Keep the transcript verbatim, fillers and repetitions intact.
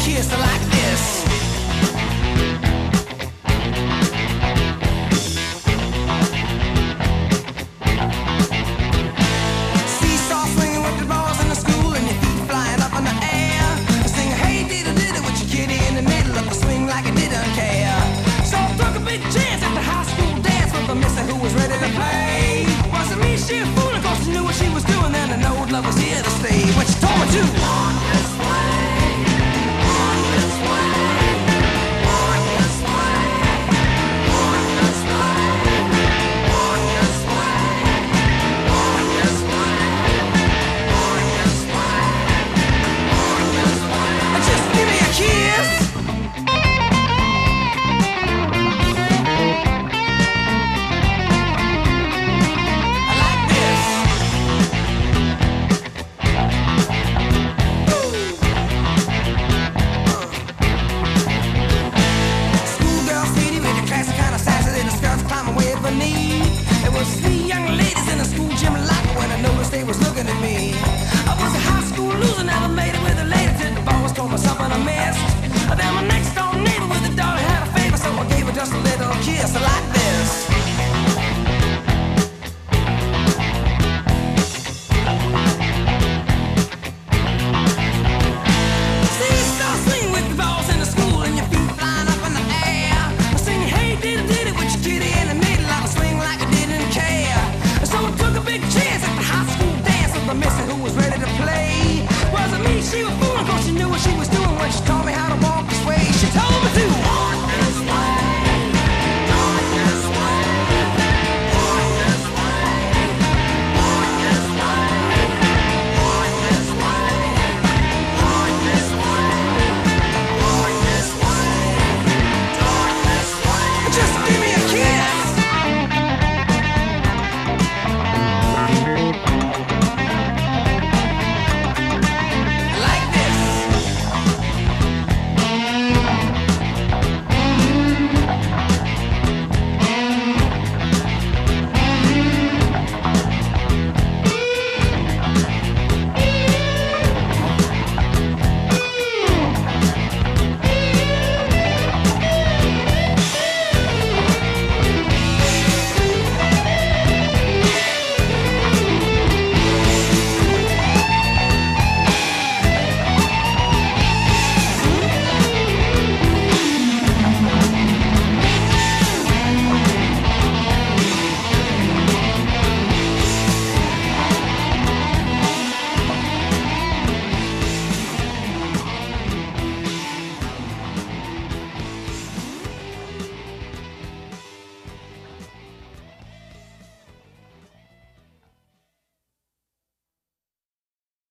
kiss like this. Seesaw swinging with the balls in the school and your feet flying up in the air. Sing hey diddle diddle with your kitty in the middle of the swing like it didn't care. So I took a big chance at the high school dance with a mister who was ready to play. Wasn't me, she was fooling, cause she knew what she was doing, and I know love was here to stay. What you told me to on this way, on this way, on this way, on this way, on this way, on this way, on this way, on this way. Just give me a kiss. Yes,